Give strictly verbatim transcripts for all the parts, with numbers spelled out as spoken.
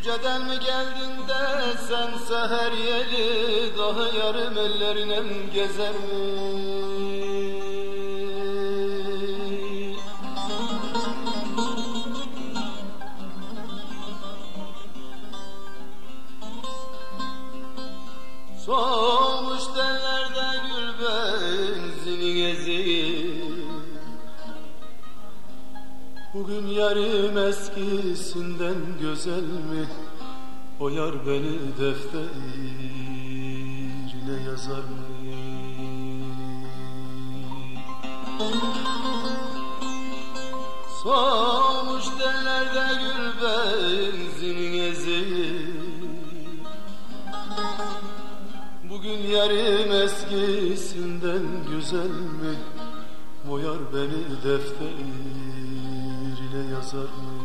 Geceden mi geldin de sen seher yeli, daha yarım ellerine gezer mi? Soğumuş tellerde gül benzini gezir. Bugün yarım eskisinden güzel mi? O yar beni defterine yazar mı? Soğumuş tellerde gül benzini gezir. Bugün yarım eskisinden güzel mi? O yar beni defterine yazar mı?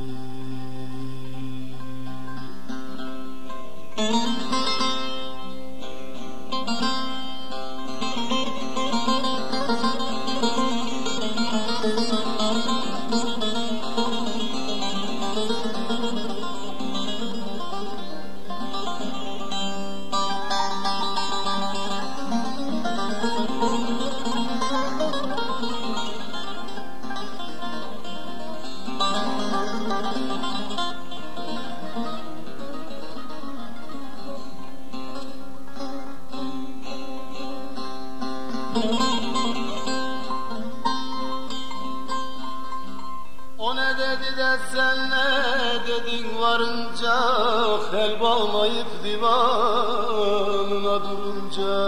O ne dedi de sen ne dedin varınca, el bağlayıp divanına durunca.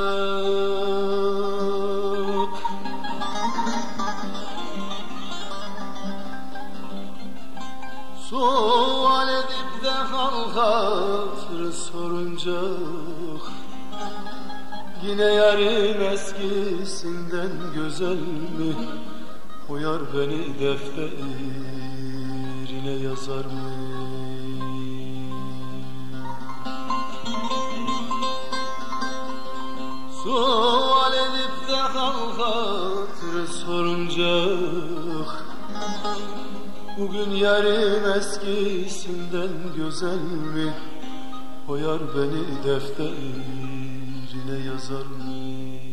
Sual edip de hal hatırı sorunca, yine yarım eskisinden güzel mi? O yar beni defterine yazar mı? Sual edip de hal hatırı sorunca, bugün yarım eskisinden güzel mi? O yar beni defterine yazar mı?